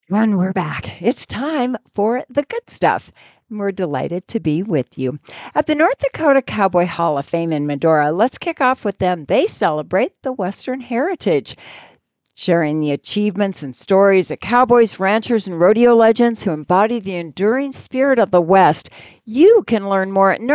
And we're back. It's time for the good stuff. We're delighted to be with you. At the North Dakota Cowboy Hall of Fame in Medora, let's kick off with them. They celebrate the Western heritage, sharing the achievements and stories of cowboys, ranchers, and rodeo legends who embody the enduring spirit of the West. You can learn more at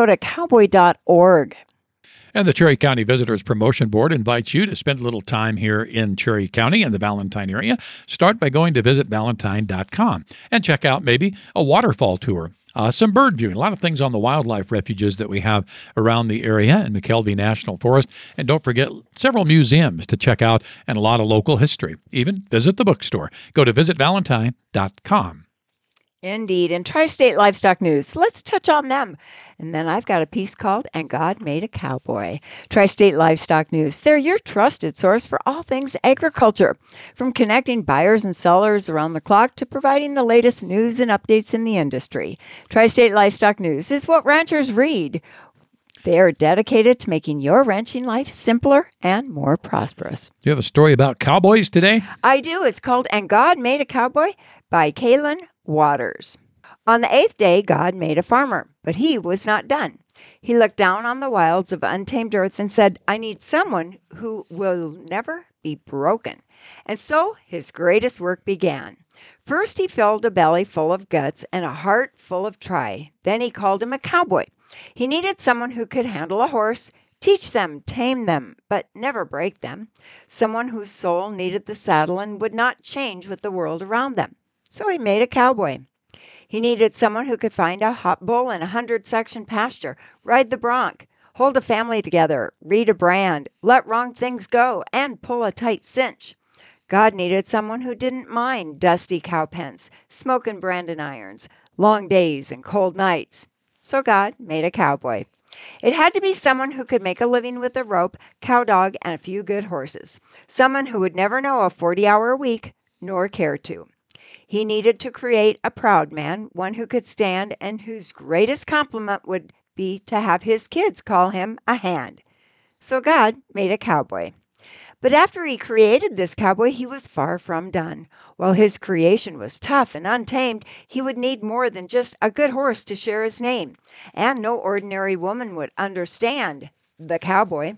northdakotakowboy.org. And the Cherry County Visitors Promotion Board invites you to spend a little time here in Cherry County and the Valentine area. Start by going to visitvalentine.com and check out maybe a waterfall tour, some bird viewing, a lot of things on the wildlife refuges that we have around the area in McKelvey National Forest. And don't forget several museums to check out and a lot of local history. Even visit the bookstore. Go to visitvalentine.com. Indeed. And Tri-State Livestock News, let's touch on them. And then I've got a piece called And God Made a Cowboy. Tri-State Livestock News, they're your trusted source for all things agriculture. From connecting buyers and sellers around the clock to providing the latest news and updates in the industry. Tri-State Livestock News is what ranchers read. They are dedicated to making your ranching life simpler and more prosperous. You have a story about cowboys today? I do. It's called And God Made a Cowboy by Kaylin Waters. On the 8th day, God made a farmer, but he was not done. He looked down on the wilds of untamed earth and said, I need someone who will never be broken. And so his greatest work began. First, he filled a belly full of guts and a heart full of try. Then he called him a cowboy. He needed someone who could handle a horse, teach them, tame them, but never break them. Someone whose soul needed the saddle and would not change with the world around them. So he made a cowboy. He needed someone who could find a hot bull in a 100-section pasture, ride the bronc, hold a family together, read a brand, let wrong things go, and pull a tight cinch. God needed someone who didn't mind dusty cow pens, smoking branding irons, long days and cold nights. So God made a cowboy. It had to be someone who could make a living with a rope, cow dog, and a few good horses. Someone who would never know a 40-hour week, nor care to. He needed to create a proud man, one who could stand and whose greatest compliment would be to have his kids call him a hand. So God made a cowboy. But after he created this cowboy, he was far from done. While his creation was tough and untamed, he would need more than just a good horse to share his name. And no ordinary woman would understand the cowboy.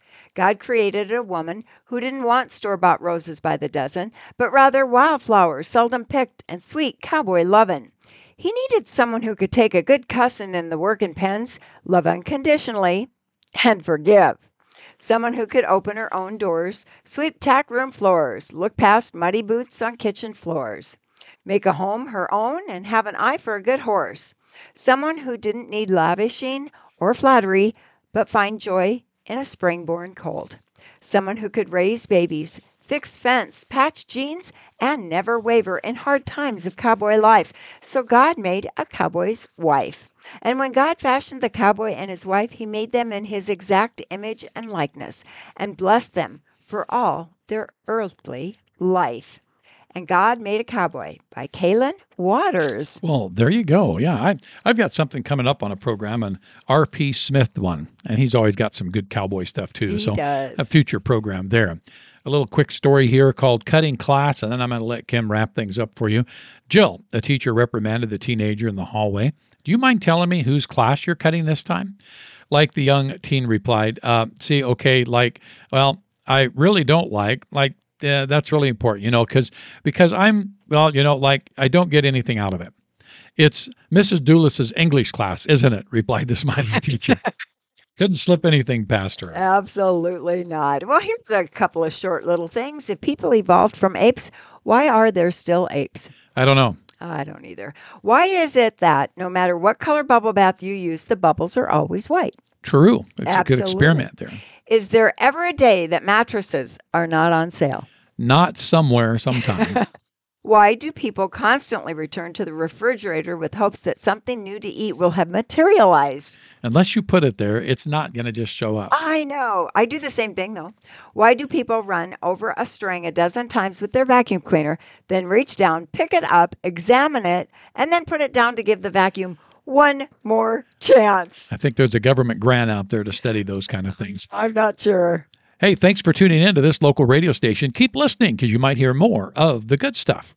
God created a woman who didn't want store-bought roses by the dozen, but rather wildflowers, seldom picked, and sweet cowboy lovin'. He needed someone who could take a good cussin' in the workin' pens, love unconditionally, and forgive. Someone who could open her own doors, sweep tack room floors, look past muddy boots on kitchen floors, make a home her own, and have an eye for a good horse. Someone who didn't need lavishing or flattery, but find joy in a spring-born cold. Someone who could raise babies, fix fence, patch jeans, and never waver in hard times of cowboy life. So God made a cowboy's wife. And when God fashioned the cowboy and his wife, he made them in his exact image and likeness, and blessed them for all their earthly life. And God Made a Cowboy by Kaylin Waters. Well, there you go. Yeah, I've got something coming up on a program, an R.P. Smith one, and he's always got some good cowboy stuff too. He does. A future program there. A little quick story here called Cutting Class, and then I'm going to let Kim wrap things up for you. Jill, a teacher, reprimanded the teenager in the hallway. Do you mind telling me whose class you're cutting this time? Like the young teen replied, I really don't like, that's really important, because I don't get anything out of it. It's Mrs. Doulis's English class, isn't it? Replied the smiling teacher. Couldn't slip anything past her. Absolutely not. Well, here's a couple of short little things. If people evolved from apes, why are there still apes? I don't know. I don't either. Why is it that no matter what color bubble bath you use, the bubbles are always white? True. It's Absolutely. a good experiment there. Is there ever a day that mattresses are not on sale? Not somewhere, sometime. Why do people constantly return to the refrigerator with hopes that something new to eat will have materialized? Unless you put it there, it's not going to just show up. I know. I do the same thing, though. Why do people run over a string a dozen times with their vacuum cleaner, then reach down, pick it up, examine it, and then put it down to give the vacuum one more chance? I think there's a government grant out there to study those kind of things. I'm not sure. Hey, thanks for tuning in to this local radio station. Keep listening because you might hear more of the good stuff.